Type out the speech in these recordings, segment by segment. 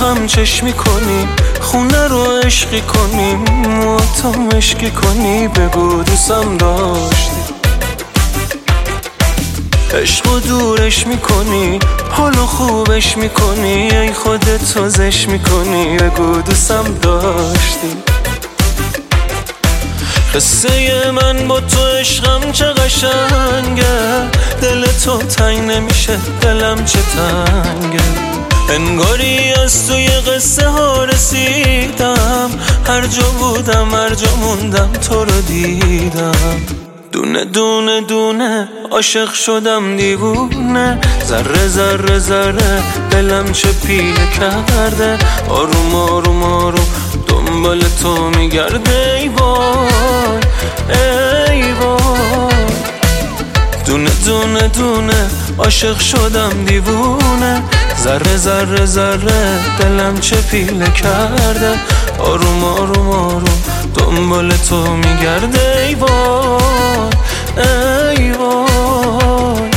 هم چشمی کنیم، خونه رو عشقی کنیم، تو مشکی کنی، بگو دوستم داشتی. عشق و دورش میکنی، حالو خوبش میکنی، ای خودت تازش میکنی، بگو دوستم داشتی. قصه من با تو عشقم چه قشنگه، دل تو تنگ نمیشه، دلم چه تنگه. انگاری از توی قصه ها رسیدم، هر جا بودم هر جا موندم تو رو دیدم. دونه دونه دونه عاشق شدم دیوونه، ذره ذره ذره دلم چه پیله کرده، آروم آروم آروم دنبال تو میگرده. ای وای ای وای، دونه دونه دونه عاشق شدم دیوونه، ذره ذره ذره دلم چه پیله کرده، آروم آروم آروم دنبال تو میگرده. ای وای ای وای.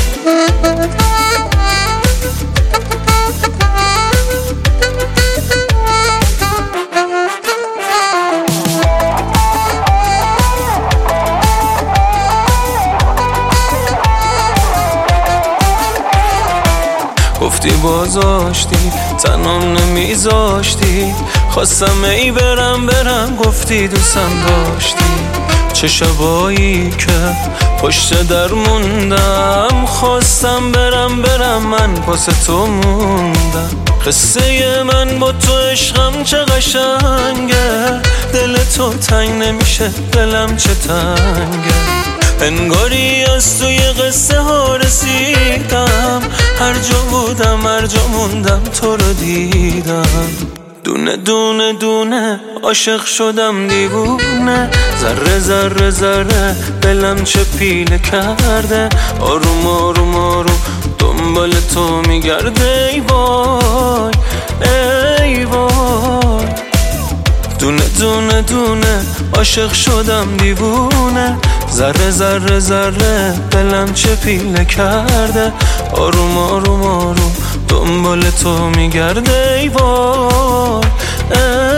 گفتی بازاشتی تنام نمیذاشتی، خواستم ای برم گفتی دوستم داشتی. چه شبایی که پشت در موندم، خواستم برم من واسه تو موندم. قصه من با تو عشقم چه قشنگه، دل تو تنگ نمیشه، دلم چه تنگه. انگاری از توی قصه ها رسیدم، هر جا بودم هر جا موندم تو رو دیدم. دونه دونه دونه عاشق شدم دیوونه، ذره ذره ذره دلم چه پیله کرده، آروم آروم آروم دنبال تو میگرده. ای وای ای وای، دونه دونه دونه عاشق شدم دیوونه، ذره ذره ذره دلم چه پیله کرده، آروم آروم آروم دنبال تو میگرده. ای وای